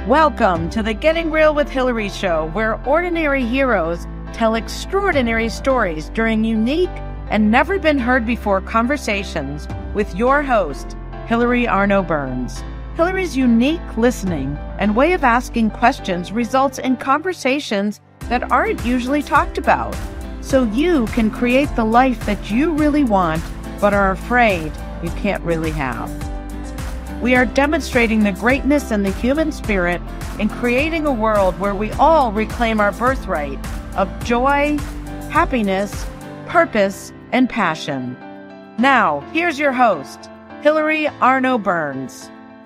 Welcome to the Getting Real with Hillary show, where ordinary heroes tell extraordinary stories during unique and never been heard before conversations with your host, Hillary Arno Burns. Hillary's unique listening and way of asking questions results in conversations that aren't usually talked about, so you can create the life that you really want but are afraid you can't really have. We are demonstrating the greatness in the human spirit and creating a world where we all reclaim our birthright of joy, happiness, purpose, and passion. Now, here's your host, Hillary Arno Burns.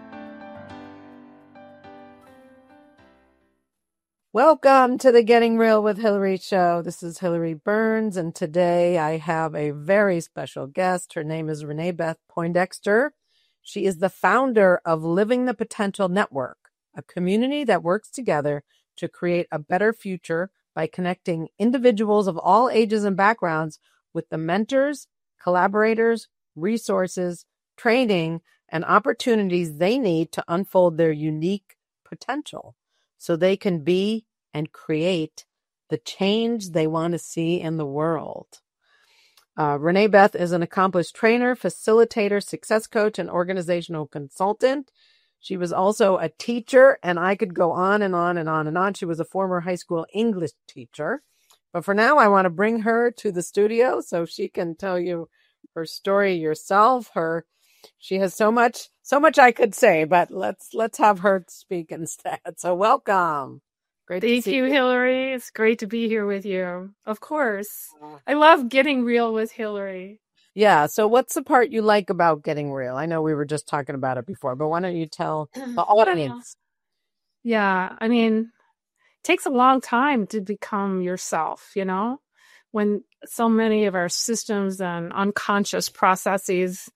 Welcome to the Getting Real with Hillary show. This is Hillary Burns, and today I have a very special guest. Her name is Renee Beth Poindexter. She is the founder of Living the Potential Network, a community that works together to create a better future by connecting individuals of all ages and backgrounds with the mentors, collaborators, resources, training, and opportunities they need to unfold their unique potential so they can be and create the change they want to see in the world. Renee Beth is an accomplished trainer, facilitator, success coach, and organizational consultant. She was also a teacher, and I could go on and on and on and on. She was a former high school English teacher. But for now, I want to bring her to the studio so she can tell you her story yourself. She has so much I could say, but let's have her speak instead. So welcome. Great to see you, Hillary. It's great to be here with you. Of course. I love getting real with Hillary. Yeah. So what's the part you like about getting real? I know we were just talking about it before, but why don't you tell the audience? Yeah. I mean, it takes a long time to become yourself, when so many of our systems and unconscious processes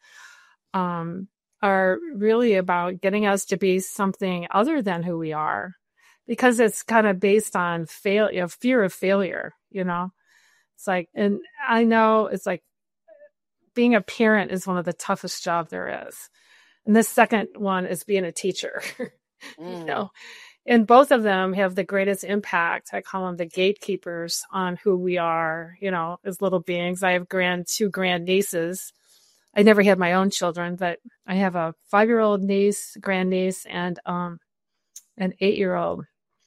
are really about getting us to be something other than who we are. Because it's kind of based on fear of failure, It's like, and I know it's like being a parent is one of the toughest jobs there is. And the second one is being a teacher, And both of them have the greatest impact. I call them the gatekeepers on who we are, as little beings. I have two grand nieces. I never had my own children, but I have a 5-year-old niece, grandniece, and an 8-year-old.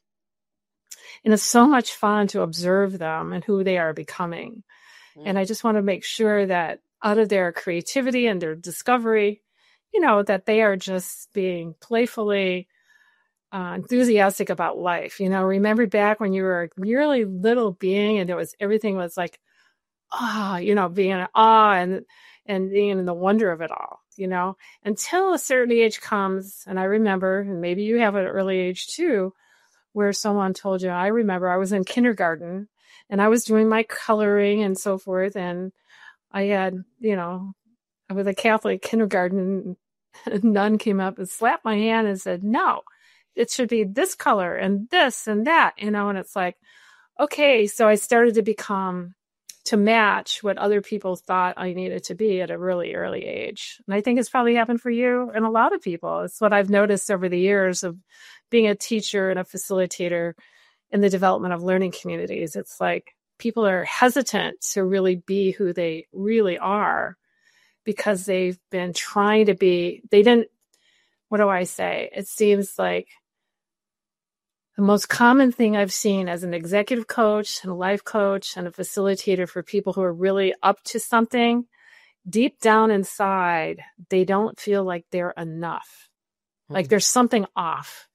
And it's so much fun to observe them and who they are becoming. And I just want to make sure that out of their creativity and their discovery, that they are just being playfully enthusiastic about life. Remember back when you were a really little being and everything was like, being in awe and being in the wonder of it all, until a certain age comes. And I remember, and maybe you have an early age too, where someone told you, I remember I was in kindergarten and I was doing my coloring and so forth. And I had, I was a Catholic kindergarten, and a nun came up and slapped my hand and said, no, it should be this color and this and that, and it's like, okay. So I started to match what other people thought I needed to be at a really early age. And I think it's probably happened for you and a lot of people. It's what I've noticed over the years of being a teacher and a facilitator in the development of learning communities. It's like people are hesitant to really be who they really are because they've been trying to be, what do I say? It seems like the most common thing I've seen as an executive coach and a life coach and a facilitator for people who are really up to something, deep down inside, they don't feel like they're enough. Like there's something off.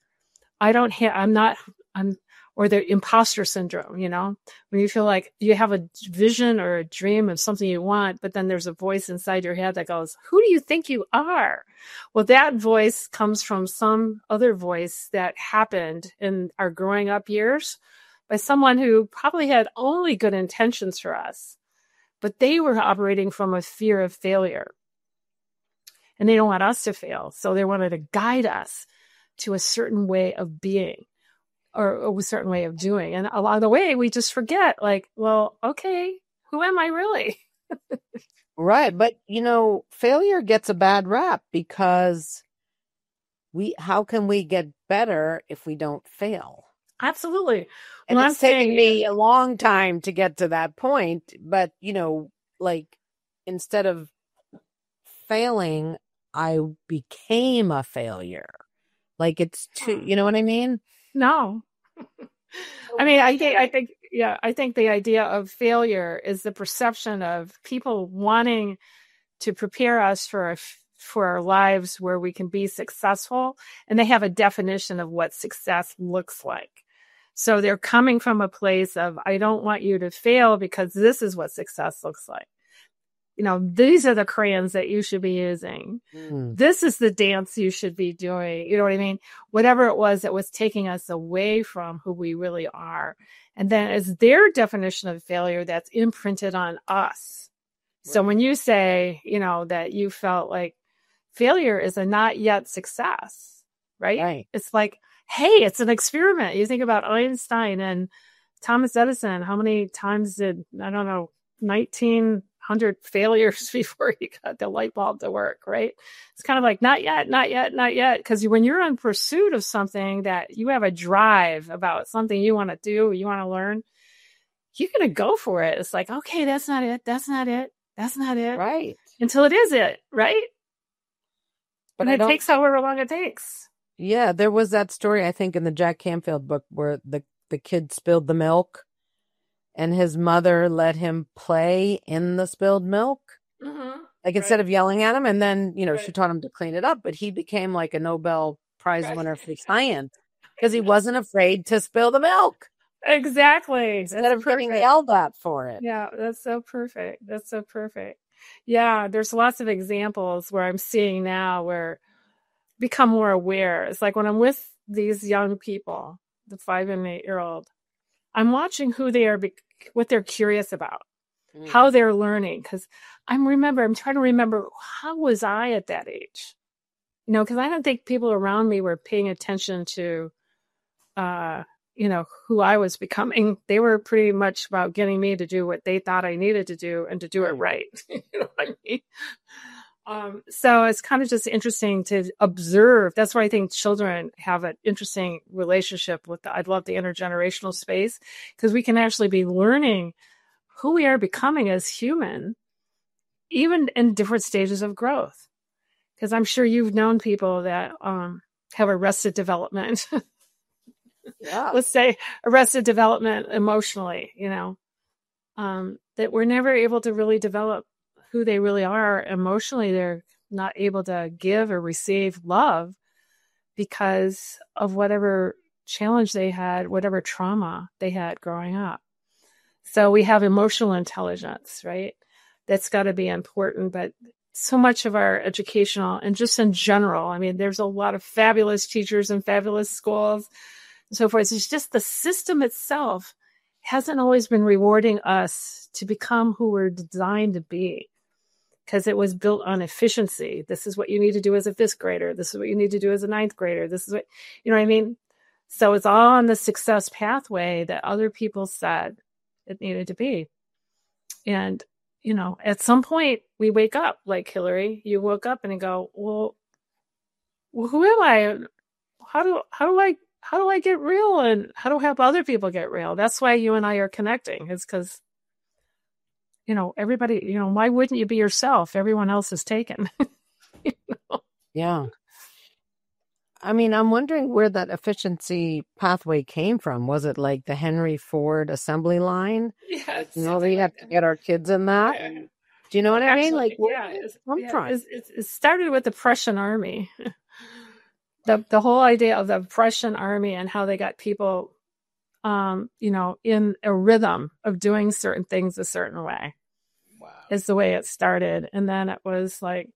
Or the imposter syndrome, when you feel like you have a vision or a dream of something you want, but then there's a voice inside your head that goes, who do you think you are? Well, that voice comes from some other voice that happened in our growing up years by someone who probably had only good intentions for us, but they were operating from a fear of failure. And they don't want us to fail. So they wanted to guide us to a certain way of being. Or a certain way of doing. And along the way, we just forget, like, well, okay, who am I really? Right. But, failure gets a bad rap because how can we get better if we don't fail? Absolutely. And Well, it's taken me a long time to get to that point, but like instead of failing, I became a failure. Like it's too, you know what I mean? No. I mean, I think the idea of failure is the perception of people wanting to prepare us for our lives where we can be successful, and they have a definition of what success looks like. So they're coming from a place of, I don't want you to fail because this is what success looks like. These are the crayons that you should be using. This is the dance you should be doing. You know what I mean? Whatever it was that was taking us away from who we really are. And then as their definition of failure, that's imprinted on us. Right. So when you say, that you felt like failure is a not yet success, right? It's like, hey, it's an experiment. You think about Einstein and Thomas Edison. How many times did, 1900 failures before he got the light bulb to work, right? It's kind of like, not yet, not yet, not yet. Because when you're in pursuit of something that you have a drive about, something you want to do, you want to learn, you're going to go for it. It's like, okay, that's not it. That's not it. That's not it. Right. Until it is it, right? But it takes however long it takes. Yeah, there was that story, I think, in the Jack Canfield book where the kid spilled the milk and his mother let him play in the spilled milk. Mm-hmm. Like instead of yelling at him, and then, she taught him to clean it up, but he became like a Nobel Prize winner for science because he wasn't afraid to spill the milk. Exactly. Instead of getting yelled at for it. Yeah, that's so perfect. That's so perfect. Yeah, there's lots of examples where I'm seeing now where become more aware. It's like when I'm with these young people, the 5 and 8-year-old, I'm watching who they are, what they're curious about, how they're learning. Because I'm trying to remember, how was I at that age? Because I don't think people around me were paying attention to, who I was becoming. They were pretty much about getting me to do what they thought I needed to do and to do it right. You know what I mean? So it's kind of just interesting to observe. That's why I think children have an interesting relationship with I love the intergenerational space, because we can actually be learning who we are becoming as human, even in different stages of growth. Because I'm sure you've known people that have arrested development. Yeah. Let's say arrested development emotionally, that we're never able to really develop who they really are emotionally. They're not able to give or receive love because of whatever challenge they had, whatever trauma they had growing up. So we have emotional intelligence, right? That's got to be important. But so much of our educational and just in general, there's a lot of fabulous teachers and fabulous schools and so forth. It's just the system itself hasn't always been rewarding us to become who we're designed to be, because it was built on efficiency. This is what you need to do as a 5th grader. This is what you need to do as a 9th grader. This is what, you know what I mean? So it's all on the success pathway that other people said it needed to be. And, at some point we wake up, like Hillary, you woke up and you go, well, who am I? How do I get real, and how do I help other people get real? That's why you and I are connecting. It's because, everybody, why wouldn't you be yourself? Everyone else is taken. Yeah. I'm wondering where that efficiency pathway came from. Was it like the Henry Ford assembly line? Yeah. We have to get our kids in that. Yeah. Do you know what I mean? Like, it started with the Prussian army. The whole idea of the Prussian army and how they got people, in a rhythm of doing certain things a certain way. Wow. Is the way it started. And then it was like,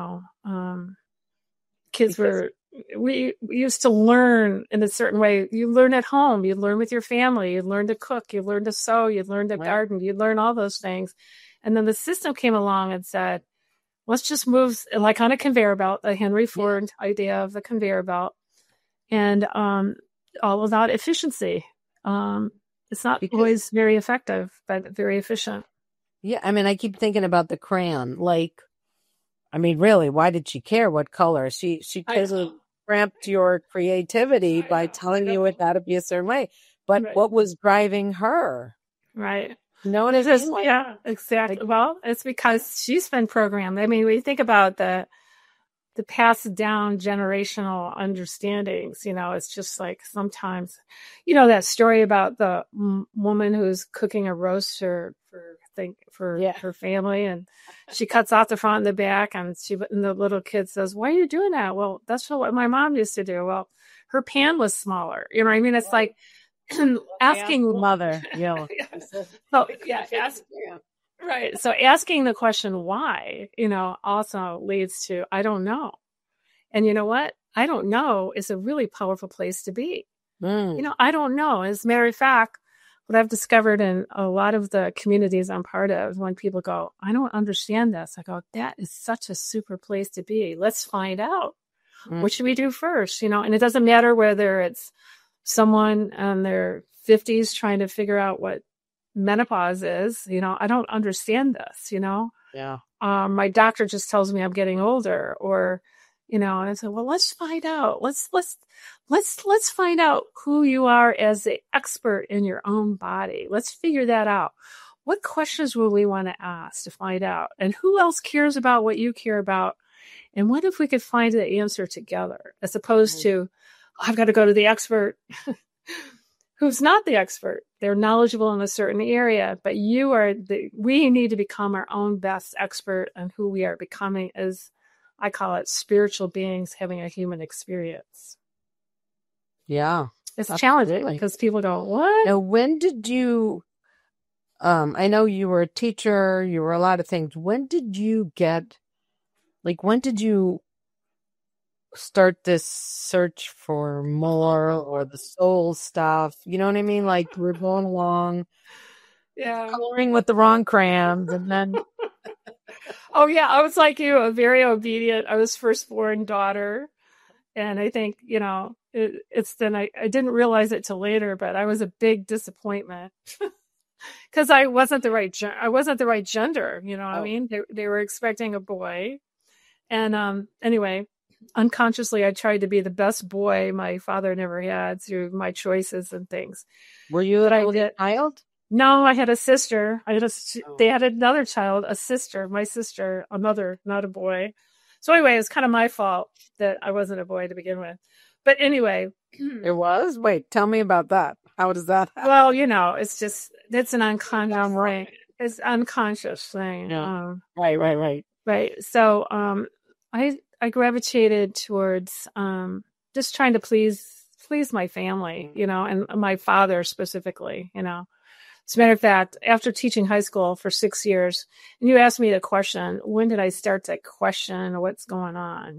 kids we used to learn in a certain way. You learn at home, you learn with your family, you learn to cook, you learn to sew, you learn to garden, you learn all those things. And then the system came along and said, let's just move like on a conveyor belt, the Henry Ford idea of the conveyor belt, and all about efficiency. It's not always very effective, but very efficient. Yeah, I keep thinking about the crayon. Like, really, why did she care what color? She chose a cramped your creativity by telling you it had to be a certain way. But Right. what was driving her? Right. You know what I This is, mean? Like, yeah, exactly. Well, it's because she's been programmed. I mean, when you think about the passed down generational understandings, it's just like sometimes, that story about the woman who's cooking a roast for her family, and she cuts off the front and the back, and the little kid says, "Why are you doing that?" Well, that's what my mom used to do. Well, her pan was smaller. You know what I mean? It's like asking mother. Yeah. So yeah, right. So asking the question why, also leads to I don't know. And you know what? I don't know is a really powerful place to be. I don't know. As a matter of fact, what I've discovered in a lot of the communities I'm part of, when people go, I don't understand this, I go, that is such a super place to be. Let's find out. What should we do first? And it doesn't matter whether it's someone in their 50s trying to figure out what menopause is. I don't understand this. Yeah. My doctor just tells me I'm getting older, or and I said, well, let's find out. Let's find out who you are as the expert in your own body. Let's figure that out. What questions will we want to ask to find out? And who else cares about what you care about? And what if we could find the answer together, as opposed to, I've got to go to the expert who's not the expert. They're knowledgeable in a certain area, but we need to become our own best expert on who we are becoming as, I call it, spiritual beings having a human experience. Yeah. It's challenging because people go, what? Now, when did you, I know you were a teacher, you were a lot of things. When did you start this search for more, or the soul stuff? You know what I mean? Like, we're going along, coloring with the wrong crayons, and then... Oh, yeah. I was like you, very obedient. I was firstborn daughter. And I think, I didn't realize it till later, but I was a big disappointment because I wasn't the right gender. You know what I mean? They were expecting a boy. And anyway, unconsciously, I tried to be the best boy my father never had through my choices and things. Were you an only child? No, I had a sister. They had another child, a sister, my sister, a mother, not a boy. So anyway, it's kind of my fault that I wasn't a boy to begin with. But anyway. It was? Wait, tell me about that. How does that happen? Well, it's an unconscious thing. Yeah. Right. So I gravitated towards just trying to please my family, and my father specifically, As a matter of fact, after teaching high school for 6 years, and you asked me the question, when did I start to question what's going on?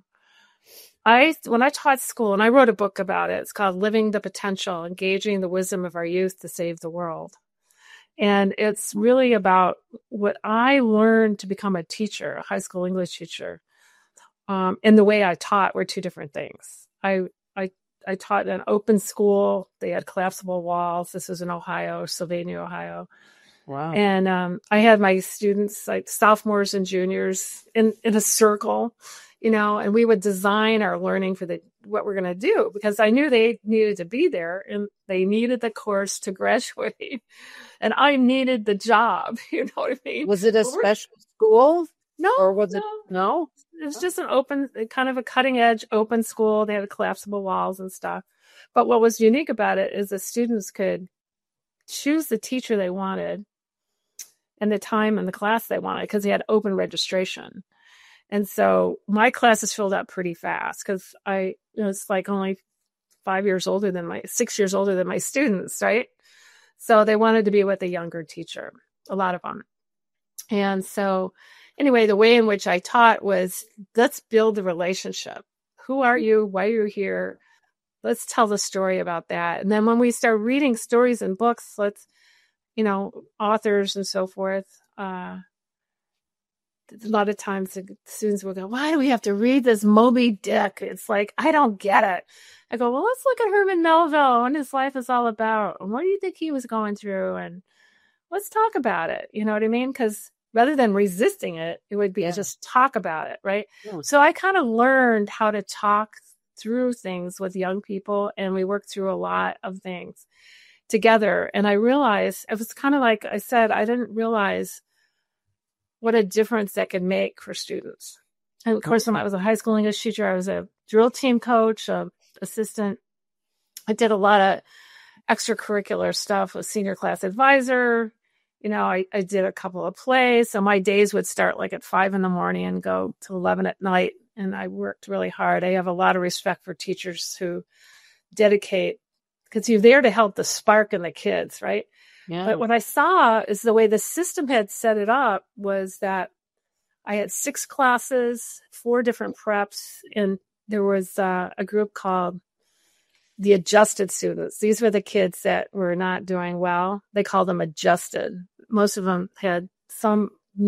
When I taught school, and I wrote a book about it, it's called Living the Potential, Engaging the Wisdom of Our Youth to Save the World. And it's really about what I learned to become a teacher, a high school English teacher. And the way I taught were two different things. I taught in an open school. They had collapsible walls. This was in Ohio, Sylvania, Ohio. Wow. And I had my students, like sophomores and juniors, in a circle, and we would design our learning for what we're going to do, because I knew they needed to be there and they needed the course to graduate, and I needed the job. You know what I mean? Was it a special school? No. Or was it? No? It was just an open, kind of a cutting edge open school. They had collapsible walls and stuff. But what was unique about it is the students could choose the teacher they wanted and the time and the class they wanted, because they had open registration. And so my classes filled up pretty fast because it's like only 6 years older than my students, right? So they wanted to be with a younger teacher, a lot of them. And so anyway, the way in which I taught was, let's build the relationship. Who are you? Why are you here? Let's tell the story about that. And then when we start reading stories and books, authors and so forth, a lot of times the students will go, why do we have to read this Moby Dick? It's like, I don't get it. I go, well, let's look at Herman Melville and his life is all about. And what do you think he was going through? And let's talk about it. You know what I mean? Because rather than resisting it, it would be just talk about it, right? Yeah. So I kind of learned how to talk through things with young people, and we worked through a lot of things together. And I realized, it was kind of like I said, I didn't realize what a difference that could make for students. And of course, when I was a high school English teacher, I was a drill team coach, assistant. I did a lot of extracurricular stuff with senior class advisor. I did a couple of plays. So my days would start like at 5 a.m. and go to 11 at night. And I worked really hard. I have a lot of respect for teachers who dedicate, because you're there to help the spark in the kids, right? Yeah. But what I saw is the way the system had set it up was that I had 6 classes, 4 different preps, and there was a group called the adjusted students. These were the kids that were not doing well. They called them adjusted. Most of them had some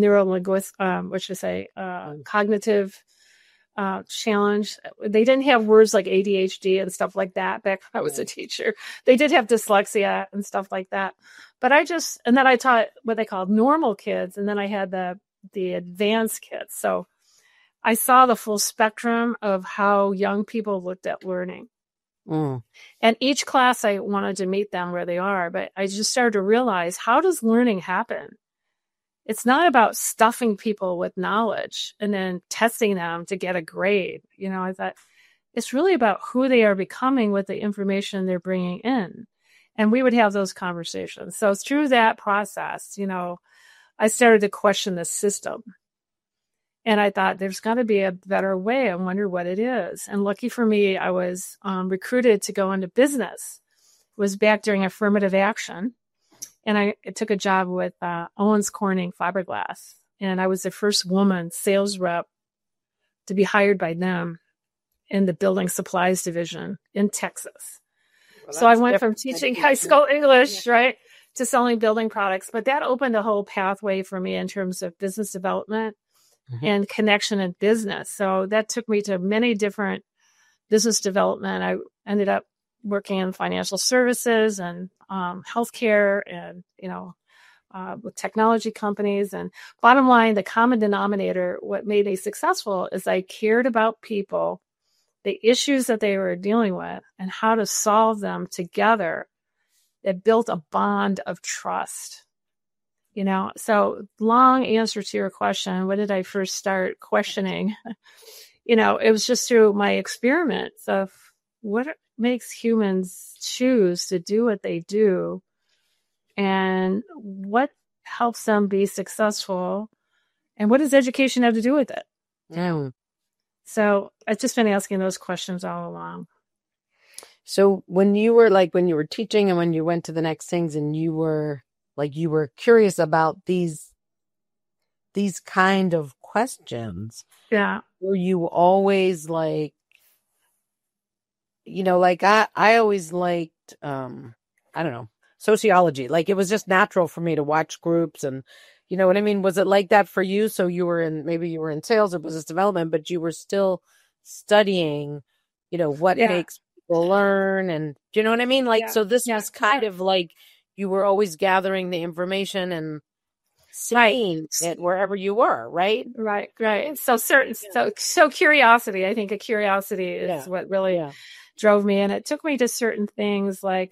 cognitive challenge. They didn't have words like ADHD and stuff like that back when I was a teacher. They did have dyslexia and stuff like that. But and then I taught what they called normal kids, and then I had the advanced kids. So I saw the full spectrum of how young people looked at learning. And each class I wanted to meet them where they are, but I just started to realize, how does learning happen? It's not about stuffing people with knowledge and then testing them to get a grade. I thought it's really about who they are becoming with the information they're bringing in. And we would have those conversations. So through that process, I started to question the system. And I thought, there's got to be a better way. I wonder what it is. And lucky for me, I was recruited to go into business. It was back during affirmative action. And I took a job with Owens Corning Fiberglass. And I was the first woman sales rep to be hired by them in the building supplies division in Texas. Well, so I went from teaching high school English, right, to selling building products. But that opened a whole pathway for me in terms of business development and connection in business. So that took me to many different business development. I ended up working in financial services and healthcare and, with technology companies. And bottom line, the common denominator, what made me successful is I cared about people, the issues that they were dealing with, and how to solve them together. That built a bond of trust. So long answer to your question, when did I first start questioning? It was just through my experiments of what makes humans choose to do what they do and what helps them be successful and what does education have to do with it? Yeah. So I've just been asking those questions all along. So when you were teaching and when you went to the next things and you were curious about these kind of questions. Yeah. Were you always I always liked, I don't know, sociology. It was just natural for me to watch groups and, you know what I mean? Was it like that for you? So maybe you were in sales or business development, but you were still studying, what makes people learn. And do you know what I mean? So this was kind of you were always gathering the information and seeing it wherever you were, right? Right. So curiosity, I think a curiosity is what really drove me. And it took me to certain things like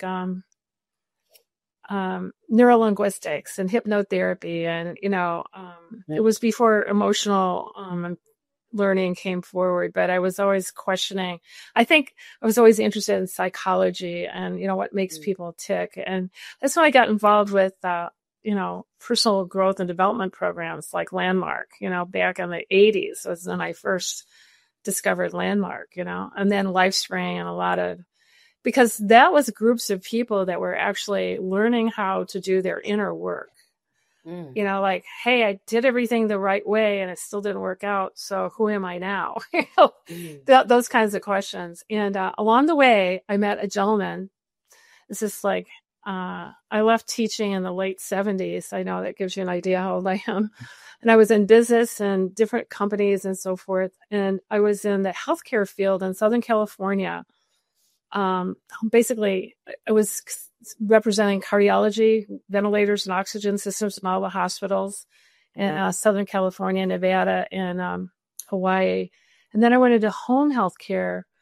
neurolinguistics and hypnotherapy. And, it was before emotional learning came forward, but I was always questioning. I think I was always interested in psychology and, what makes people tick. And that's when I got involved with, personal growth and development programs like Landmark, back in the 80s was when I first discovered Landmark, and then LifeSpring and because that was groups of people that were actually learning how to do their inner work. Hey, I did everything the right way and it still didn't work out. So who am I now? Those kinds of questions. And along the way, I met a gentleman. This is I left teaching in the late 70s. I know that gives you an idea how old I am. And I was in business and different companies and so forth. And I was in the healthcare field in Southern California. Basically, I was representing cardiology, ventilators and oxygen systems in all the hospitals in Southern California, Nevada, and Hawaii. And then I went into home health care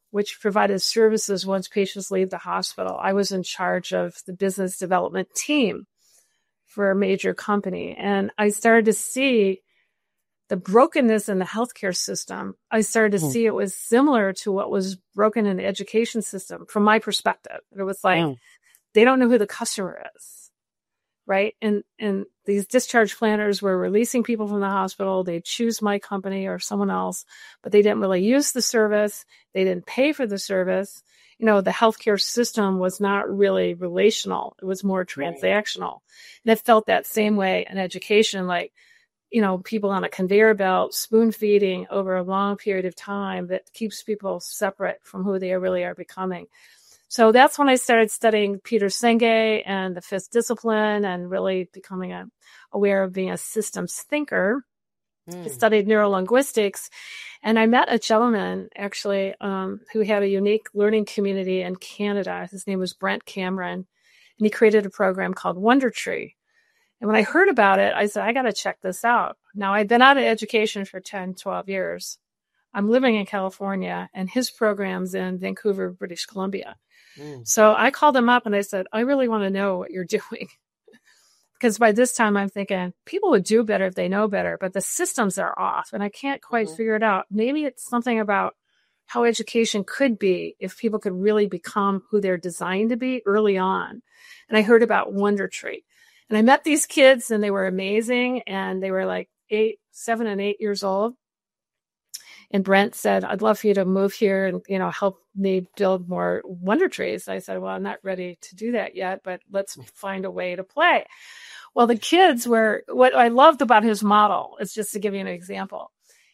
which provided services once patients leave the hospital. I was in charge of the business development team for a major company. And I started to see the brokenness in the healthcare system. I started to see it was similar to what was broken in the education system from my perspective. It was like, they don't know who the customer is, right? And these discharge planners were releasing people from the hospital. They'd choose my company or someone else, but they didn't really use the service. They didn't pay for the service. You know, the healthcare system was not really relational. It was more transactional. And it felt that same way in education, like, you know, people on a conveyor belt, spoon feeding over a long period of time that keeps people separate from who they really are becoming. So that's when I started studying Peter Senge and the fifth discipline and really becoming aware of being a systems thinker. I studied neurolinguistics, and I met a gentleman actually who had a unique learning community in Canada. His name was Brent Cameron, and he created a program called Wonder Tree. And when I heard about it, I said, I got to check this out. Now, I'd been out of education for 10, 12 years. I'm living in California, and his program's in Vancouver, British Columbia. So I called him up and I said, I really want to know what you're doing. Because by this time I'm thinking people would do better if they know better, but the systems are off and I can't quite figure it out. Maybe it's something about how education could be if people could really become who they're designed to be early on. And I heard about Wonder Tree. And I met these kids and they were amazing. And they were like 7 and 8 years old. And Brent said, I'd love for you to move here and, you know, help me build more Wonder Trees. I said, well, I'm not ready to do that yet, but let's find a way to play. Well, the kids were, what I loved about his model is just to give you an example.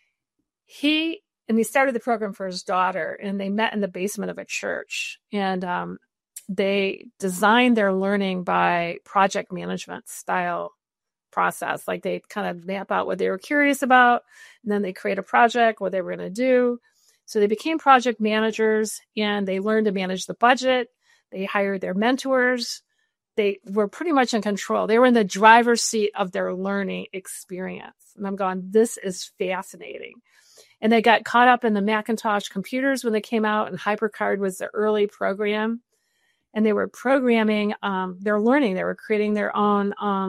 He started the program for his daughter and they met in the basement of a church and they designed their learning by project management style process. Like they kind of map out what they were curious about, and then they create a project, what they were going to do. So they became project managers and they learned to manage the budget. They hired their mentors. They were pretty much in control. They were in the driver's seat of their learning experience. And I'm going, this is fascinating. And they got caught up in the Macintosh computers when they came out, and HyperCard was the early program. And they were programming their learning. They were creating their own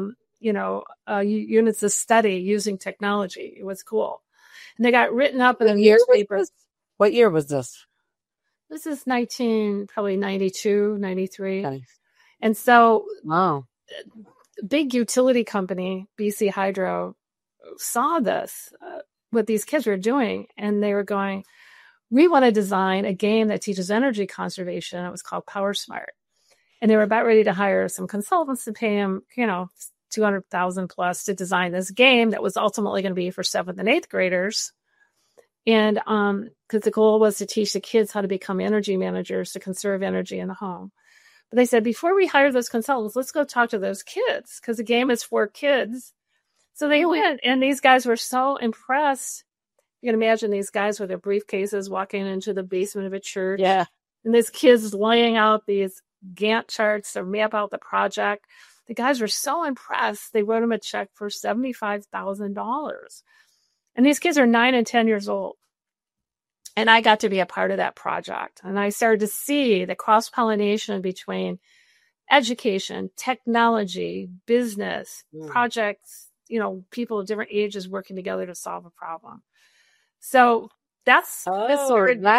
units of study using technology. It was cool. And they got written up in the newspaper. What year was this? This is probably 92, 93. Okay. And so wow. Big utility company, BC Hydro, saw this, what these kids were doing. And they were going, we want to design a game that teaches energy conservation. It was called PowerSmart. And they were about ready to hire some consultants to pay them, $200,000 plus to design this game that was ultimately going to be for 7th and 8th graders. And because the goal was to teach the kids how to become energy managers to conserve energy in the home. But they said, before we hire those consultants, let's go talk to those kids because the game is for kids. So they went, and these guys were so impressed. You can imagine these guys with their briefcases walking into the basement of a church. Yeah. And these kids laying out these Gantt charts to map out the project. The guys were so impressed, they wrote him a check for $75,000. And these kids are 9 and 10 years old. And I got to be a part of that project. And I started to see the cross-pollination between education, technology, business, projects, people of different ages working together to solve a problem. So that's where that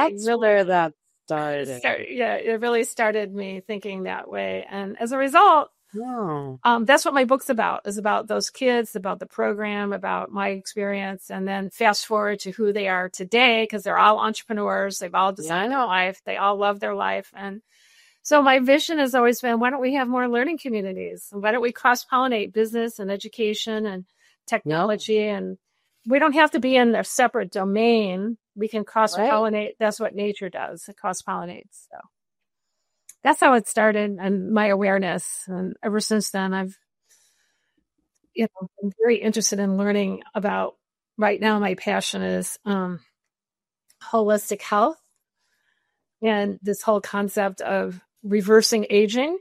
started. It really started me thinking that way. And as a result, that's what my book's about, is about those kids, about the program, about my experience, and then fast forward to who they are today, because they're all entrepreneurs. They've all designed their life. They all love their life. And so my vision has always been, why don't we have more learning communities? Why don't we cross-pollinate business and education and technology? And we don't have to be in a separate domain. We can cross-pollinate. Right. That's what nature does. It cross-pollinates. So that's how it started, and my awareness. And ever since then, I've, been very interested in learning about. Right now, my passion is holistic health and this whole concept of reversing aging.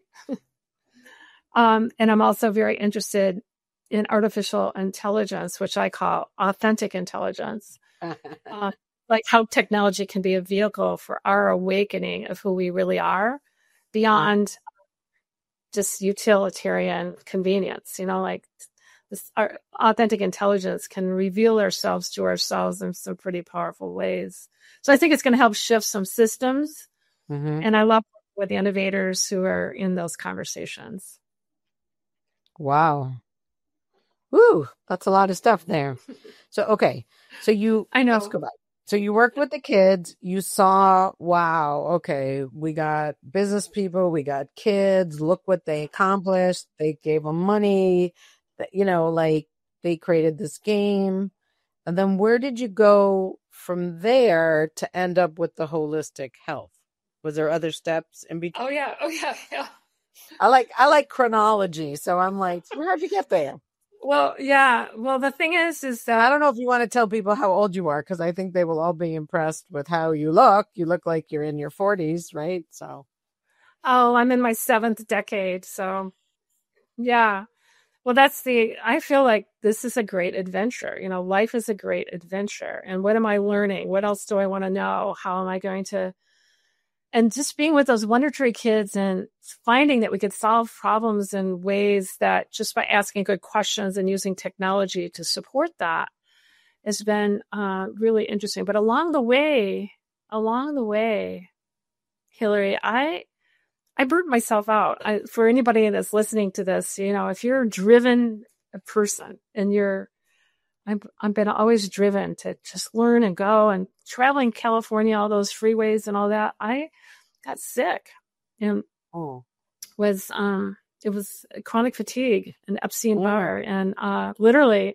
And I'm also very interested in artificial intelligence, which I call authentic intelligence. like how technology can be a vehicle for our awakening of who we really are beyond just utilitarian convenience, like this, our authentic intelligence can reveal ourselves to ourselves in some pretty powerful ways. So I think it's going to help shift some systems. And I love with the innovators who are in those conversations. Wow. Woo, that's a lot of stuff there. So, okay. So I know. let's go back. So you worked with the kids, you saw, wow, okay, we got business people, we got kids, look what they accomplished. They gave them money, like they created this game. And then where did you go from there to end up with the holistic health? Was there other steps in between? Oh yeah. I like chronology. So I'm like, how'd you get there? Well, yeah. Well, the thing is that I don't know if you want to tell people how old you are, because I think they will all be impressed with how you look. You look like you're in your 40s, right? So, I'm in my 7th decade. So, yeah. Well, I feel like this is a great adventure. Life is a great adventure. And what am I learning? What else do I want to know? How am I going to? And just being with those Wonder Tree kids and finding that we could solve problems in ways that just by asking good questions and using technology to support that has been really interesting. But along the way, Hillary, I burnt myself out. For anybody that's listening to this, if you're a driven person and I've been always driven to just learn and go, and traveling California, all those freeways and all that. I got sick and it was chronic fatigue and Epstein-Barr, and literally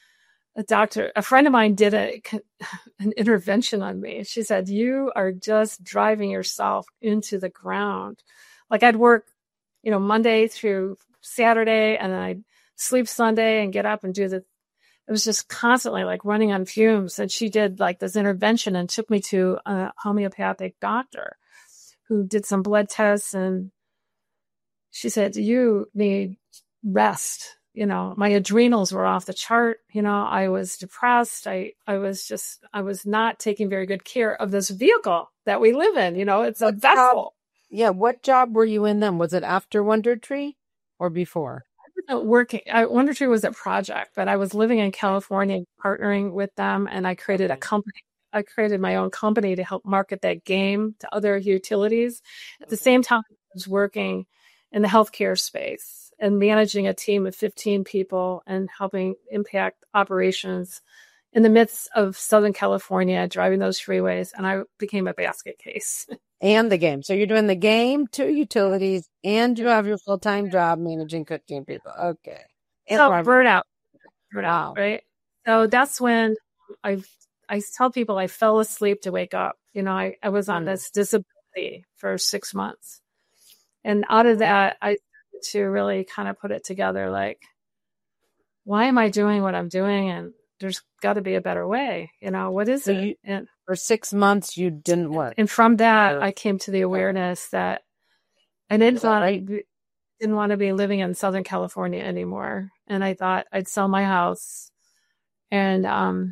a friend of mine did an intervention on me. She said, "You are just driving yourself into the ground." Like I'd work, Monday through Saturday, and then I'd sleep Sunday and get up and it was just constantly like running on fumes. And she did like this intervention and took me to a homeopathic doctor who did some blood tests. And she said, "You need rest." My adrenals were off the chart. I was depressed. I was not taking very good care of this vehicle that we live in. It's a vessel. What job were you in then? Was it after Wonder Tree or before? Working. Wonder Tree was a project, but I was living in California, partnering with them, and I created a company. I created my own company to help market that game to other utilities. At the same time, I was working in the healthcare space and managing a team of 15 people and helping impact operations in the midst of Southern California, driving those freeways. And I became a basket case. And the game. So you're doing the game, 2 utilities, and you have your full-time job managing 15 people. Okay. So burnout, right? So that's when I tell people I fell asleep to wake up. I was on this disability for 6 months. And out of that, I started to really kind of put it together, like, why am I doing what I'm doing? And there's got to be a better way. What is it? For 6 months, you didn't what? And from that, I came to the awareness that I didn't want to be living in Southern California anymore. And I thought I'd sell my house and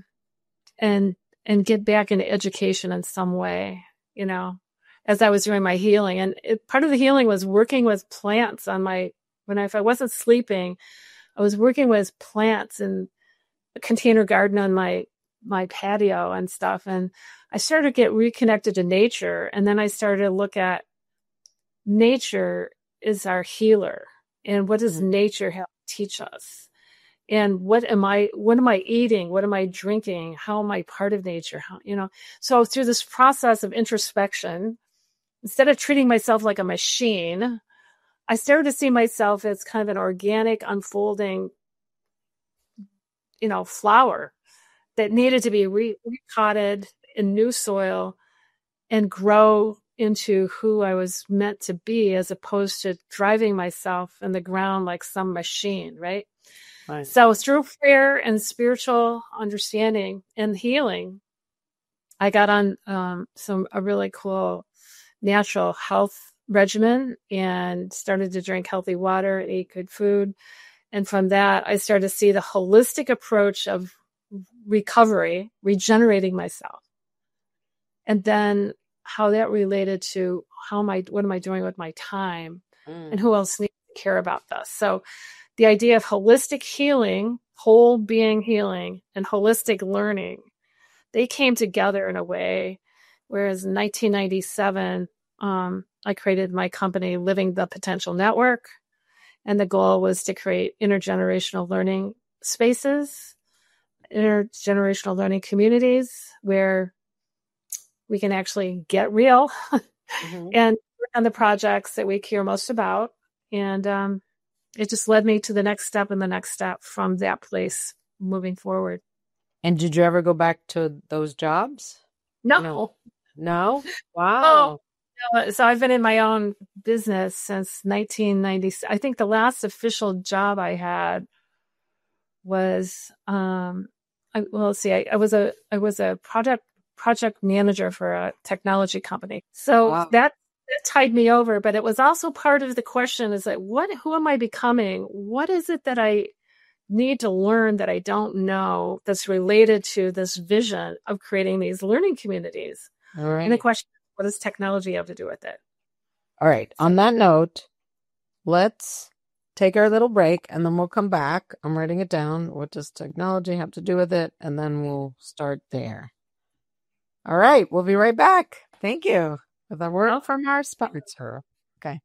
get back into education in some way, as I was doing my healing. And part of the healing was working with plants if I wasn't sleeping, I was working with plants and a container garden on my patio and stuff. And I started to get reconnected to nature. And then I started to look at nature is our healer. And what does nature help teach us? And what am I eating? What am I drinking? How am I part of nature? So through this process of introspection, instead of treating myself like a machine, I started to see myself as kind of an organic, unfolding, flower that needed to be repotted in new soil and grow into who I was meant to be, as opposed to driving myself in the ground like some machine, right? Right. So through prayer and spiritual understanding and healing, I got on a really cool natural health regimen and started to drink healthy water, eat good food. And from that, I started to see the holistic approach of recovery, regenerating myself. and then how that related to what am I doing with my time, and who else needs to care about this. So the idea of holistic healing, whole being healing, and holistic learning, they came together in a way. Whereas in 1997, I created my company, Living the Potential Network. And the goal was to create intergenerational learning spaces, intergenerational learning communities where we can actually get real and work on the projects that we care most about. And it just led me to the next step and the next step from that place moving forward. And did you ever go back to those jobs? No. Wow. Oh, so I've been in my own business since 1990. I think the last official job I had was, I was a project manager for a technology company. So that tied me over, but it was also part of the question is like, who am I becoming? What is it that I need to learn that I don't know that's related to this vision of creating these learning communities? All right. And the question, what does technology have to do with it? All right. On that note, let's take our little break and then we'll come back. I'm writing it down. What does technology have to do with it? And then we'll start there. All right. We'll be right back. Thank you. With a word from our sponsor. Okay.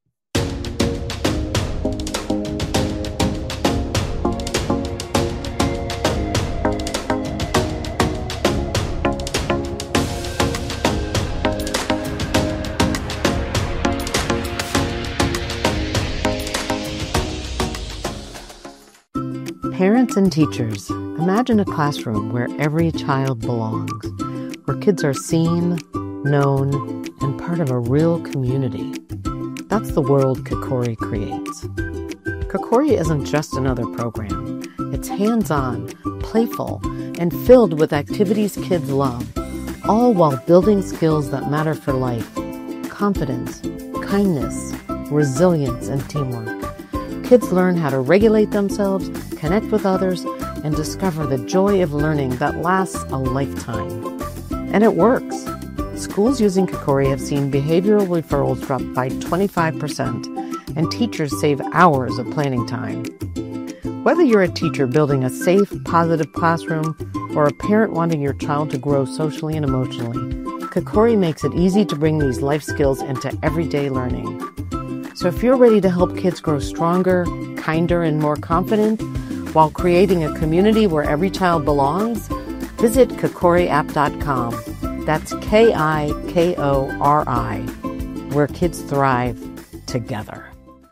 Parents and teachers, imagine a classroom where every child belongs, where kids are seen, known, and part of a real community. That's the world Kokori creates. Kokori isn't just another program. It's hands-on, playful, and filled with activities kids love, all while building skills that matter for life: confidence, kindness, resilience, and teamwork. Kids learn how to regulate themselves, connect with others, and discover the joy of learning that lasts a lifetime. And it works. Schools using Kokori have seen behavioral referrals drop by 25%, and teachers save hours of planning time. Whether you're a teacher building a safe, positive classroom, or a parent wanting your child to grow socially and emotionally, Kokori makes it easy to bring these life skills into everyday learning. So if you're ready to help kids grow stronger, kinder, and more confident, while creating a community where every child belongs, visit KokoriApp.com. That's KIKORI, where kids thrive together.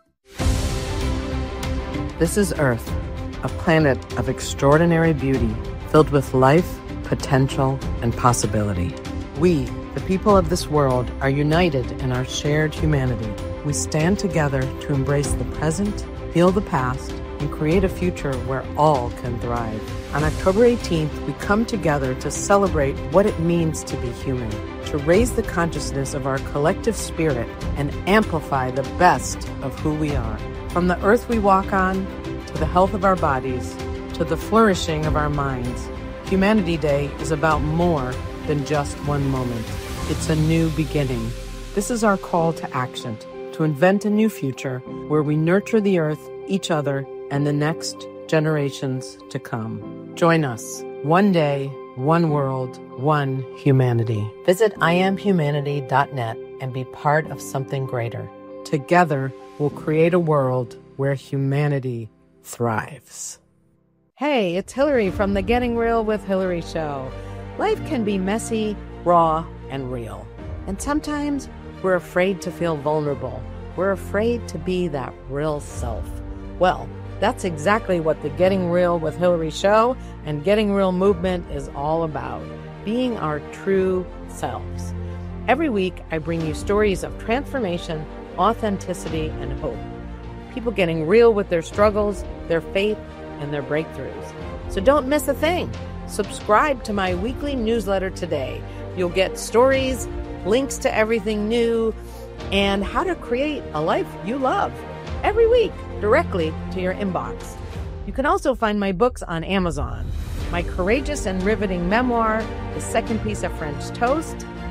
This is Earth, a planet of extraordinary beauty, filled with life, potential, and possibility. We, the people of this world, are united in our shared humanity. We stand together to embrace the present, heal the past, and create a future where all can thrive. On October 18th, we come together to celebrate what it means to be human, to raise the consciousness of our collective spirit and amplify the best of who we are. From the earth we walk on, to the health of our bodies, to the flourishing of our minds, Humanity Day is about more than just one moment. It's a new beginning. This is our call to action, to invent a new future where we nurture the earth, each other, and the next generations to come. Join us. One day, one world, one humanity. Visit IamHumanity.net and be part of something greater. Together, we'll create a world where humanity thrives. Hey, it's Hillary from the Getting Real with Hillary show. Life can be messy, raw, and real. And sometimes we're afraid to feel vulnerable. We're afraid to be that real self. Well, that's exactly what the Getting Real with Hillary show and Getting Real movement is all about. Being our true selves. Every week, I bring you stories of transformation, authenticity, and hope. People getting real with their struggles, their faith, and their breakthroughs. So don't miss a thing. Subscribe to my weekly newsletter today. You'll get stories, links to everything new, and how to create a life you love every week directly to your inbox. You can also find my books on Amazon. My courageous and riveting memoir, The Second Piece of French Toast,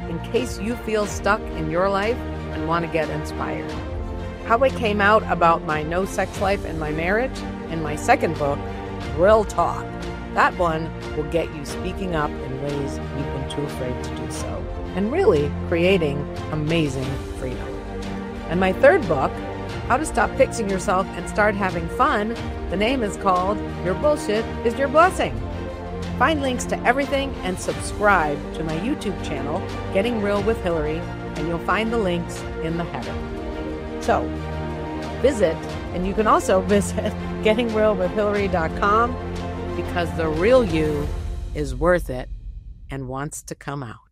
in case you feel stuck in your life and want to get inspired. How I came out about my no sex life and my marriage in my second book, Real Talk. That one will get you speaking up in ways you've been too afraid to do so, and really creating amazing freedom. And my third book, How to Stop Fixing Yourself and Start Having Fun, the name is called Your Bullshit is Your Blessing. Find links to everything and subscribe to my YouTube channel, Getting Real with Hillary, and you'll find the links in the header. So visit, and you can also visit gettingrealwithhillary.com, because the real you is worth it and wants to come out.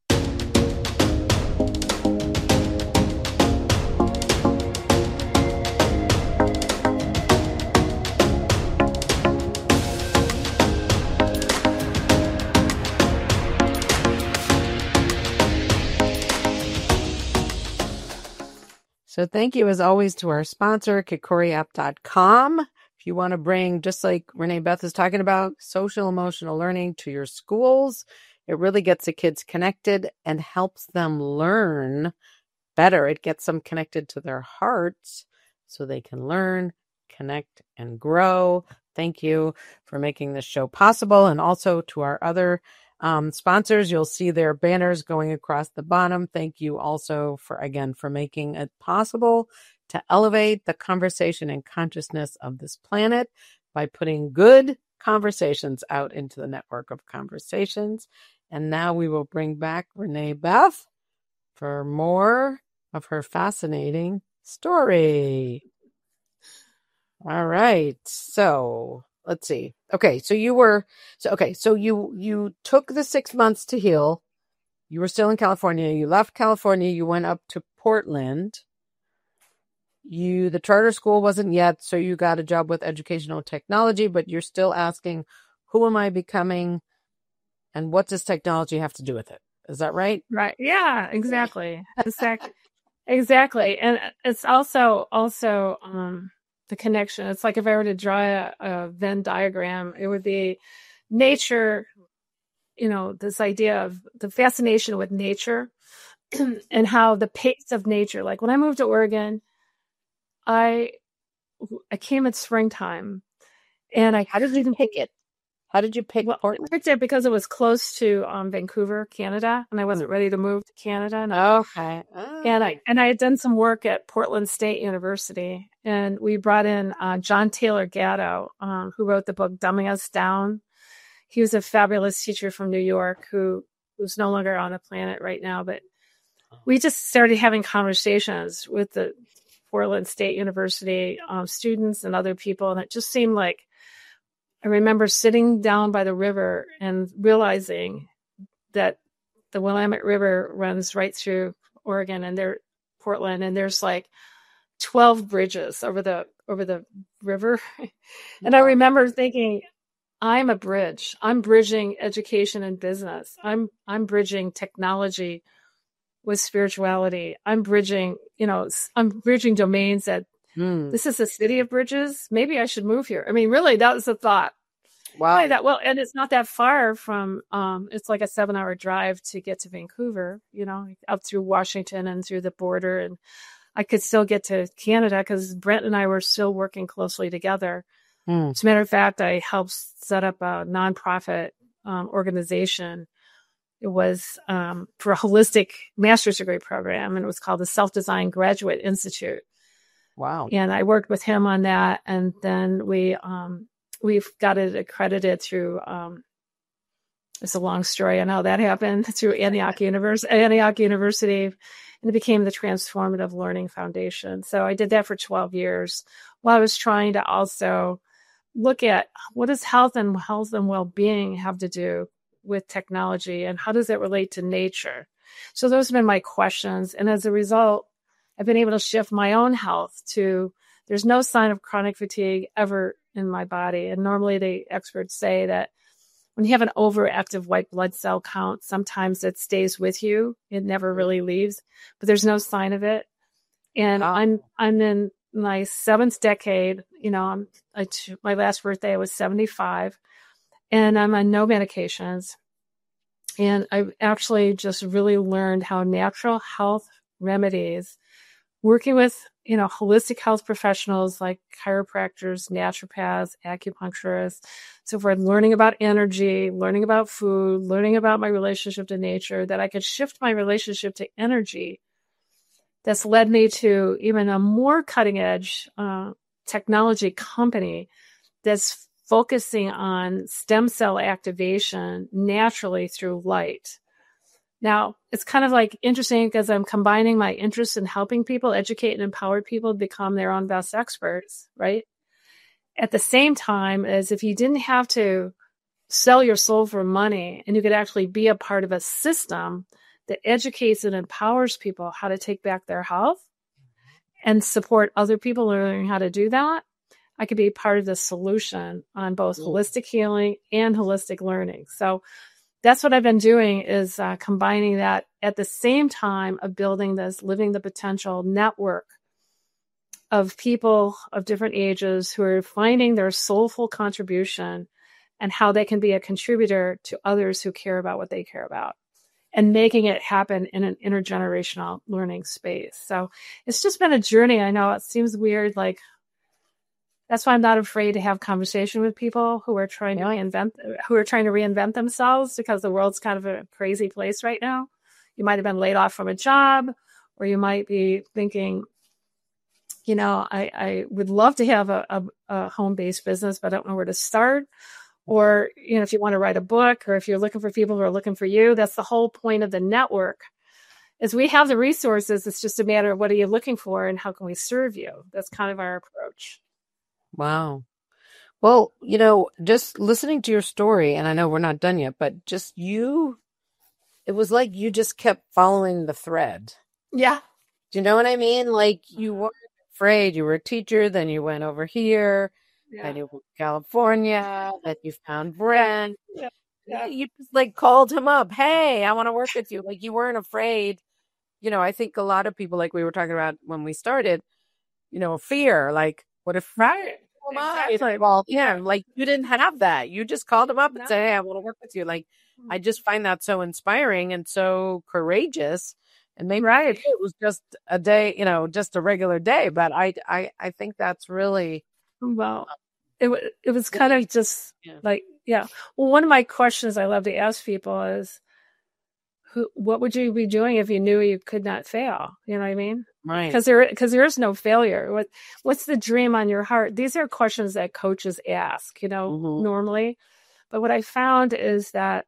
So thank you, as always, to our sponsor, KikoriApp.com. If you want to bring, just like Renee Beth is talking about, social emotional learning to your schools, it really gets the kids connected and helps them learn better. It gets them connected to their hearts so they can learn, connect, and grow. Thank you for making this show possible. And also to our other sponsors, you'll see their banners going across the bottom. Thank you also for making it possible to elevate the conversation and consciousness of this planet by putting good conversations out into the network of conversations. And now we will bring back Renee Beth for more of her fascinating story. All right. So let's see. Okay. So you took the 6 months to heal. You were still in California. You left California. You went up to Portland. The charter school wasn't yet, so you got a job with educational technology, but you're still asking, who am I becoming and what does technology have to do with it? Is that right? Right. Yeah, exactly. Exactly. And it's also the connection. It's like if I were to draw a Venn diagram, it would be nature, this idea of the fascination with nature and how the pace of nature, like when I moved to Oregon, I came at springtime, and How did you pick it? How did you pick Portland? I picked it because it was close to Vancouver, Canada, and I wasn't ready to move to Canada. Okay. And I had done some work at Portland State University, and we brought in John Taylor Gatto, who wrote the book Dumbing Us Down. He was a fabulous teacher from New York who's no longer on the planet right now, but we just started having conversations with the Portland State University students and other people, and it just seemed like I remember sitting down by the river and realizing that the Willamette River runs right through Oregon and Portland, and there's like 12 bridges over the river. And I remember thinking, I'm a bridge. I'm bridging education and business. I'm bridging technology with spirituality. I'm bridging domains that this is a city of bridges. Maybe I should move here. I mean, really, that was the thought. Wow. And it's not that far from, it's like a 7-hour drive to get to Vancouver, up through Washington and through the border. And I could still get to Canada because Brent and I were still working closely together. As a matter of fact, I helped set up a nonprofit organization. It was for a holistic master's degree program, and it was called the Self-Design Graduate Institute. Wow. And I worked with him on that. And then we've got it accredited through, it's a long story on how that happened, through Antioch University, and it became the Transformative Learning Foundation. So I did that for 12 years while I was trying to also look at what does health and well-being have to do with technology, and how does it relate to nature? So those have been my questions. And as a result, I've been able to shift my own health to, there's no sign of chronic fatigue ever in my body. And normally the experts say that when you have an overactive white blood cell count, sometimes it stays with you. It never really leaves, but there's no sign of it. And I'm in my 7th decade. My last birthday I was 75, and I'm on no medications. And I've actually just really learned how natural health remedies, working with, holistic health professionals like chiropractors, naturopaths, acupuncturists, so forth, learning about energy, learning about food, learning about my relationship to nature, that I could shift my relationship to energy. That's led me to even a more cutting edge technology company that's focusing on stem cell activation naturally through light. Now, it's kind of like interesting because I'm combining my interest in helping people, educate and empower people to become their own best experts, right? At the same time as if you didn't have to sell your soul for money and you could actually be a part of a system that educates and empowers people how to take back their health and support other people learning how to do that, I could be part of the solution on both holistic healing and holistic learning. So that's what I've been doing, is combining that at the same time of building this Living the Potential network of people of different ages who are finding their soulful contribution and how they can be a contributor to others who care about what they care about, and making it happen in an intergenerational learning space. So it's just been a journey. I know it seems weird, that's why I'm not afraid to have conversation with people who are trying to reinvent themselves, because the world's kind of a crazy place right now. You might have been laid off from a job, or you might be thinking, I would love to have a home-based business, but I don't know where to start. Or, if you want to write a book, or if you're looking for people who are looking for you, that's the whole point of the network, is we have the resources. It's just a matter of what are you looking for and how can we serve you? That's kind of our approach. Wow. Well, just listening to your story, and I know we're not done yet, but just it was like you just kept following the thread. Yeah. Do you know what I mean? Like, you weren't afraid. You were a teacher, then you went over here, and you went to California, then you found Brent. Yeah. You just called him up. Hey, I want to work with you. You weren't afraid. I think a lot of people, like we were talking about when we started, fear, what if, right? Exactly. Well, yeah, you didn't have that. You just called him up and said, hey, I want to work with you. I just find that so inspiring and so courageous. And maybe it was just a day, just a regular day. But I think that's really, well, it was kind of just well, one of my questions I love to ask people is, what would you be doing if you knew you could not fail? You know what I mean? Right. Because there is no failure. What's the dream on your heart? These are questions that coaches ask, normally. But what I found is that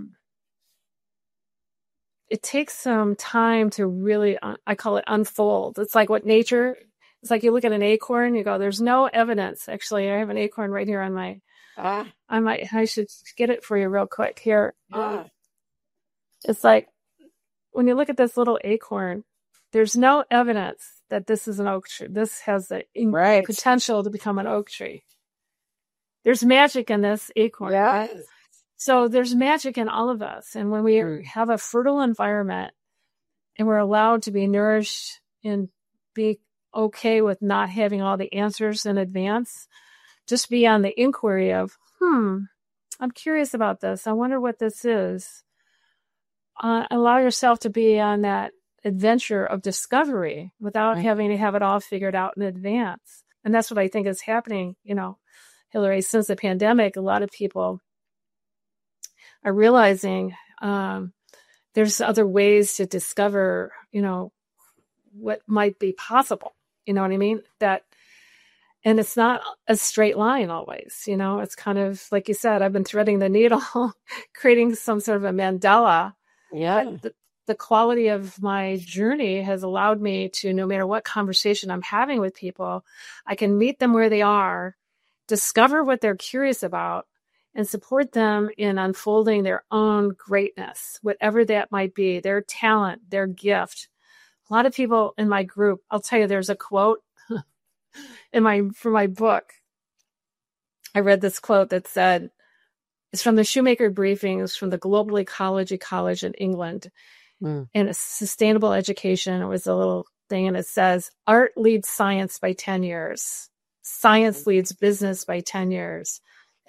it takes some time to really, I call it unfold. It's like what nature, it's like you look at an acorn, you go, there's no evidence. Actually, I have an acorn right here on my, I should get it for you real quick here. It's like, when you look at this little acorn, there's no evidence that this is an oak tree. This has the potential to become an oak tree. There's magic in this acorn. Yes. So there's magic in all of us. And when we have a fertile environment and we're allowed to be nourished and be okay with not having all the answers in advance, just be on the inquiry of, I'm curious about this. I wonder what this is. Allow yourself to be on that adventure of discovery without having to have it all figured out in advance. And that's what I think is happening, Hillary, since the pandemic. A lot of people are realizing there's other ways to discover, what might be possible. You know what I mean? And it's not a straight line always, it's kind of, like you said, I've been threading the needle, creating some sort of a mandala. Yeah. The quality of my journey has allowed me to, no matter what conversation I'm having with people, I can meet them where they are, discover what they're curious about, and support them in unfolding their own greatness, whatever that might be, their talent, their gift. A lot of people in my group, I'll tell you, there's a quote for my book. I read this quote that said, it's from the Shoemaker Briefings from the Global Ecology College in England. And it's sustainable education. It was a little thing, and it says, art leads science by 10 years. Science leads business by 10 years.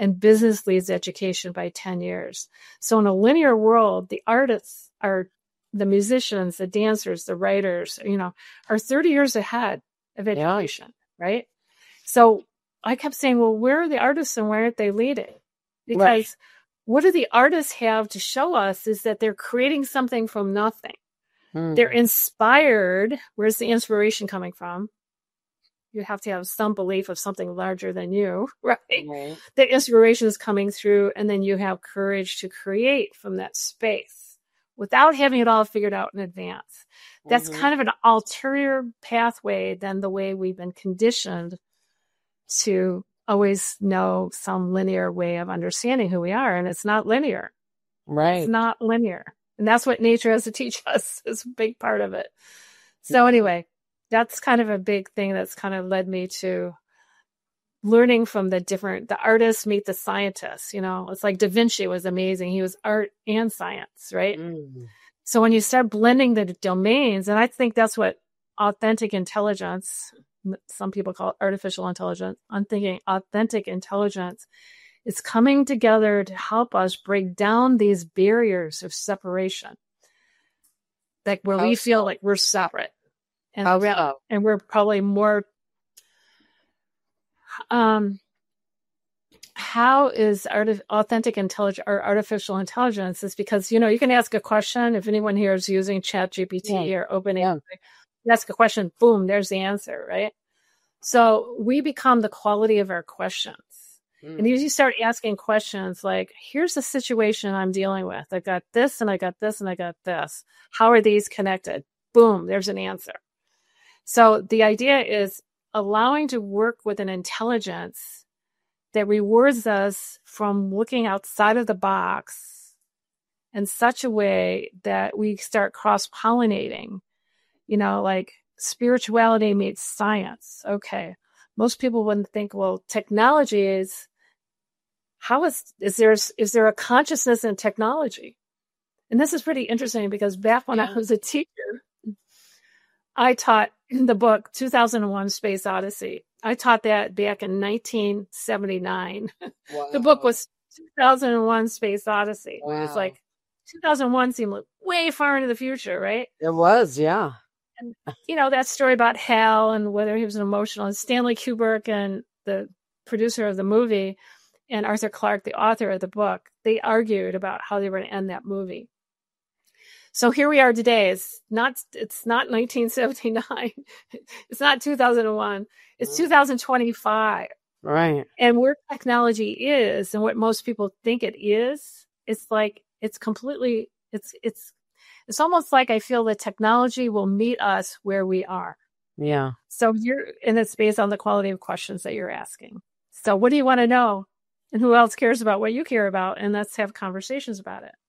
and business leads education by 10 years. So in a linear world, the artists are the musicians, the dancers, the writers, are 30 years ahead of education, right? So I kept saying, well, where are the artists and why aren't they leading? Because what do the artists have to show us is that they're creating something from nothing. They're inspired. Where's the inspiration coming from? You have to have some belief of something larger than you, right? The inspiration is coming through, and then you have courage to create from that space without having it all figured out in advance. That's kind of an ulterior pathway than the way we've been conditioned to always know some linear way of understanding who we are. And it's not linear. Right. It's not linear. And that's what nature has to teach us. Is a big part of it. So anyway, that's kind of a big thing that's kind of led me to learning from the artists meet the scientists. It's like Da Vinci was amazing. He was art and science, right? So when you start blending the domains, and I think that's what authentic intelligence, some people call it artificial intelligence, I'm thinking authentic intelligence, is coming together to help us break down these barriers of separation, like where we feel like we're separate. And we're probably more, how is authentic intelligence or artificial intelligence is because, you can ask a question. If anyone here is using ChatGPT or OpenAI, you ask a question, boom, there's the answer, right? So we become the quality of our questions. And as you start asking questions like, here's the situation I'm dealing with. I got this and I got this and I got this. How are these connected? Boom, there's an answer. So the idea is allowing to work with an intelligence that rewards us from looking outside of the box in such a way that we start cross-pollinating, like spirituality meets science. Okay. Most people wouldn't think, well, technology is there a consciousness in technology? And this is pretty interesting because back when I was a teacher, I taught the book 2001 Space Odyssey. I taught that back in 1979. Wow. The book was 2001 Space Odyssey. Wow. It was like 2001 seemed like way far into the future, right? It was, yeah. And, that story about Hal and whether he was an emotional, and Stanley Kubrick and the producer of the movie and Arthur Clarke, the author of the book, they argued about how they were going to end that movie. So here we are today. It's not 1979. It's not 2001. It's 2025. Right. And where technology is and what most people think it is, it's like, it's completely, it's almost like I feel that technology will meet us where we are. Yeah. So and it's based on the quality of questions that you're asking. So what do you want to know? And who else cares about what you care about? And let's have conversations about it.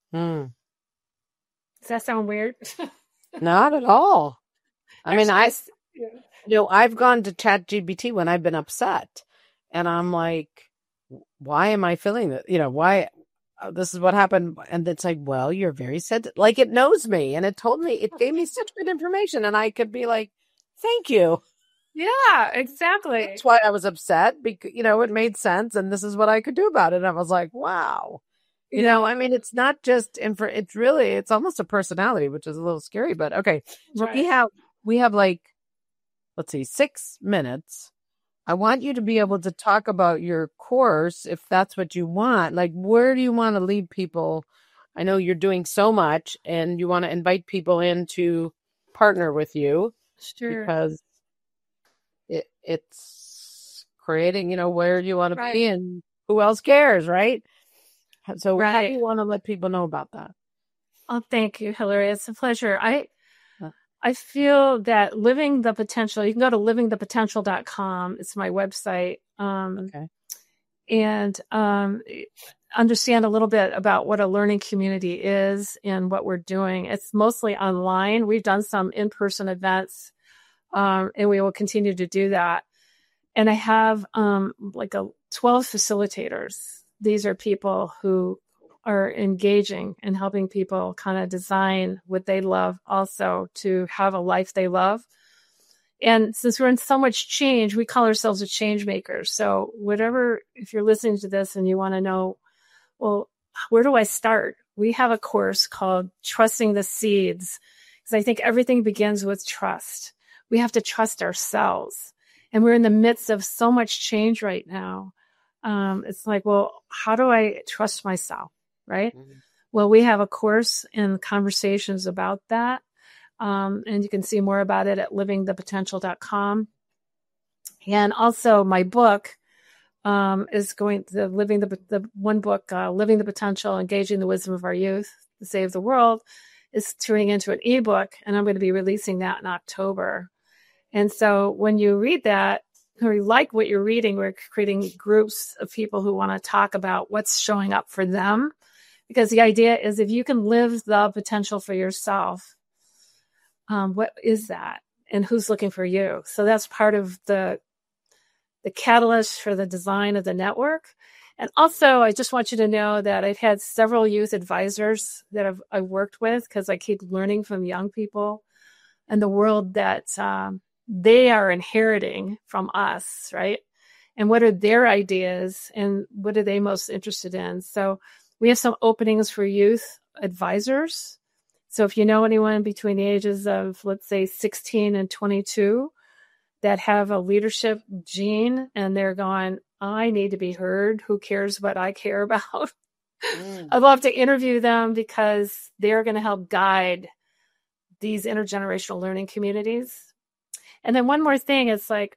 Does that sound weird? Not at all. I mean, I've gone to ChatGPT when I've been upset, and I'm like, why am I feeling that? Why? This is what happened. And it's like, well, you're very sensitive. Like, it knows me, and it gave me such good information, and I could be like, thank you. Yeah, exactly. That's why I was upset, because, it made sense, and this is what I could do about it. And I was like, wow. I mean, it's not just it's almost a personality, which is a little scary, but okay. So we have like, let's see, 6 minutes. I want you to be able to talk about your course if that's what you want. Like, where do you want to lead people? I know you're doing so much and you want to invite people in to partner with you. Sure. Because it's creating, where do you want to be and who else cares, right? So how do you want to let people know about that? Oh, thank you, Hillary. It's a pleasure. I feel that Living the Potential, you can go to livingthepotential.com. It's my website. Okay. And understand a little bit about what a learning community is and what we're doing. It's mostly online. We've done some in-person events, and we will continue to do that. And I have 12 facilitators. These are people who are engaging and helping people kind of design what they love also to have a life they love. And since we're in so much change, we call ourselves a change maker. So whatever, if you're listening to this and you want to know, well, where do I start? We have a course called Trusting the Seeds, because I think everything begins with trust. We have to trust ourselves. And we're in the midst of so much change right now. It's like, well, how do I trust myself? Right? Mm-hmm. Well, we have a course and conversations about that. And you can see more about it at livingthepotential.com. And also my book, is going to Living the Potential, Engaging the Wisdom of Our Youth to Save the World, is turning into an ebook, and I'm going to be releasing that in October. And so when you read that, or you like what you're reading, we're creating groups of people who want to talk about what's showing up for them. Because the idea is if you can live the potential for yourself, what is that? And who's looking for you? So that's part of the catalyst for the design of the network. And also, I just want you to know that I've had several youth advisors that I've worked with, because I keep learning from young people and the world that they are inheriting from us, right? And what are their ideas and what are they most interested in? So we have some openings for youth advisors. So if you know anyone between the ages of, let's say, 16 and 22 that have a leadership gene and they're going, I need to be heard. Who cares what I care about? I'd love to interview them, because they're going to help guide these intergenerational learning communities. And then one more thing, it's like,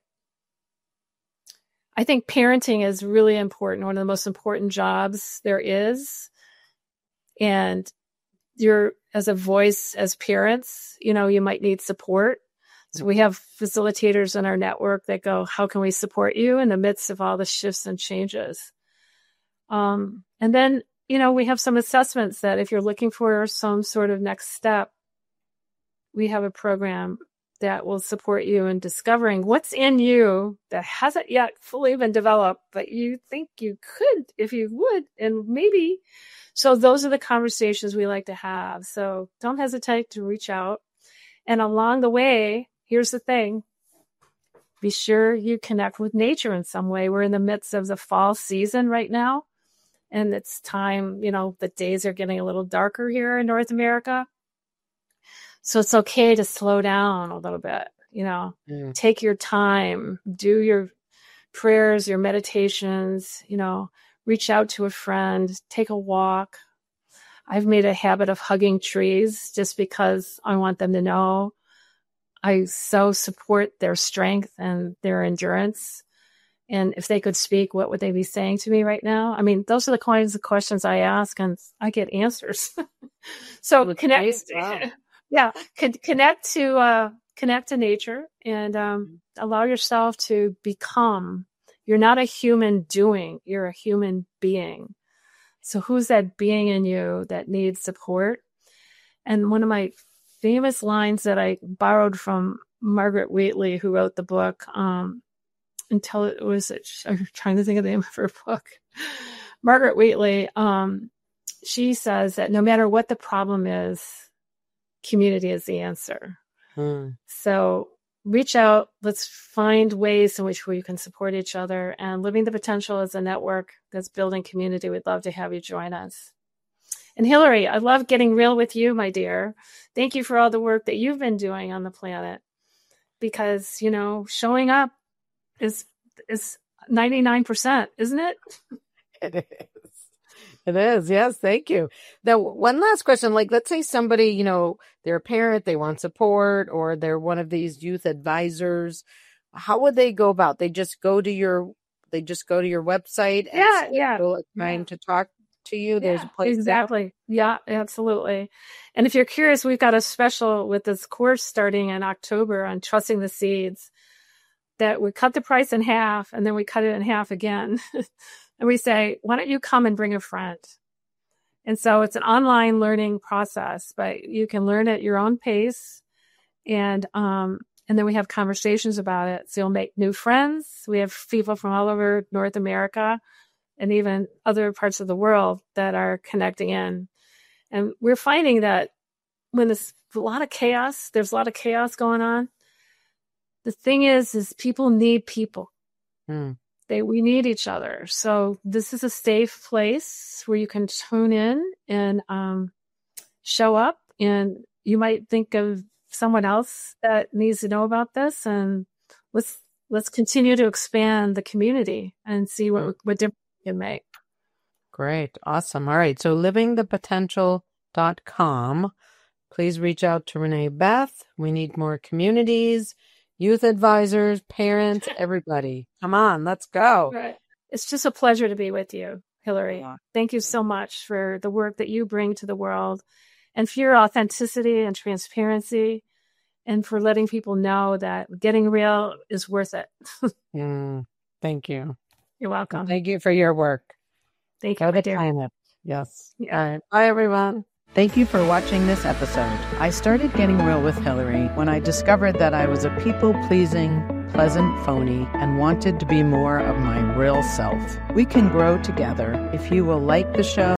I think parenting is really important, one of the most important jobs there is. And you're, as a voice, as parents, you might need support. So we have facilitators in our network that go, how can we support you in the midst of all the shifts and changes? And then, we have some assessments that if you're looking for some sort of next step, we have a program that will support you in discovering what's in you that hasn't yet fully been developed, but you think you could if you would, and maybe. So those are the conversations we like to have. So don't hesitate to reach out. And along the way, here's the thing. Be sure you connect with nature in some way. We're in the midst of the fall season right now. And it's time, the days are getting a little darker here in North America. So it's okay to slow down a little bit, take your time, do your prayers, your meditations, reach out to a friend, take a walk. I've made a habit of hugging trees just because I want them to know I so support their strength and their endurance. And if they could speak, what would they be saying to me right now? I mean, those are the kinds of questions I ask, and I get answers. So connect. Wow. Yeah, connect to nature and allow yourself to become. You're not a human doing, you're a human being. So who's that being in you that needs support? And one of my famous lines that I borrowed from Margaret Wheatley, who wrote the book, I'm trying to think of the name of her book. Margaret Wheatley, she says that no matter what the problem is, community is the answer. So reach out. Let's find ways in which we can support each other. And Living the Potential is a network that's building community. We'd love to have you join us. And Hillary, I love getting real with you, my dear. Thank you for all the work that you've been doing on the planet. Because, showing up is 99%, isn't it? It is. It is. Yes. Thank you. Now, one last question. Like, let's say somebody, they're a parent, they want support, or they're one of these youth advisors. How would they go about? They just go to your website and trying to talk to you. There's a place. Exactly. Yeah, absolutely. And if you're curious, we've got a special with this course starting in October on Trusting the Seeds, that we cut the price in half and then we cut it in half again. And we say, why don't you come and bring a friend? And so it's an online learning process, but you can learn at your own pace. And then we have conversations about it. So you'll make new friends. We have people from all over North America and even other parts of the world that are connecting in. And we're finding that when there's a lot of chaos going on, the thing is people need people. Mm. We need each other. So this is a safe place where you can tune in and show up, and you might think of someone else that needs to know about this, and let's continue to expand the community and see what difference we can make. Great. Awesome. All right. So livingthepotential.com. Please reach out to Renee Beth. We need more communities, youth advisors, parents, everybody. Come on, let's go. Right. It's just a pleasure to be with you, Hillary. Yeah. Thank you so much for the work that you bring to the world, and for your authenticity and transparency, and for letting people know that getting real is worth it. Thank you. You're welcome. Thank you for your work. Thank you, my dear. Yes. Yeah. All right. Bye, everyone. Thank you for watching this episode. I started Getting Real with Hillary when I discovered that I was a people-pleasing, pleasant phony and wanted to be more of my real self. We can grow together if you will like the show,